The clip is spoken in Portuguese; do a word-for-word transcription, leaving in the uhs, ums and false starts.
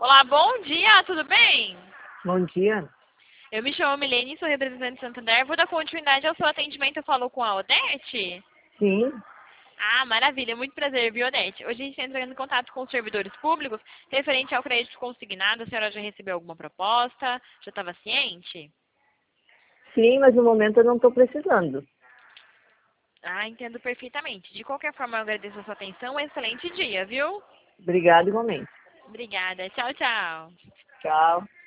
Olá, bom dia, tudo bem? Bom dia. Eu me chamo Milene, sou representante de Santander. Vou dar continuidade ao seu atendimento. Eu falo com a Odete? Sim, Ah, maravilha, muito prazer, viu, Odete? Hoje a gente está entrando em contato com os servidores públicos referente ao crédito consignado. A senhora já recebeu alguma proposta? Já estava ciente? sim, mas no momento eu não estou precisando. Ah, entendo perfeitamente. De qualquer forma, eu agradeço a sua atenção. Um excelente dia, viu? Obrigado igualmente. Obrigada. Tchau, tchau. Tchau.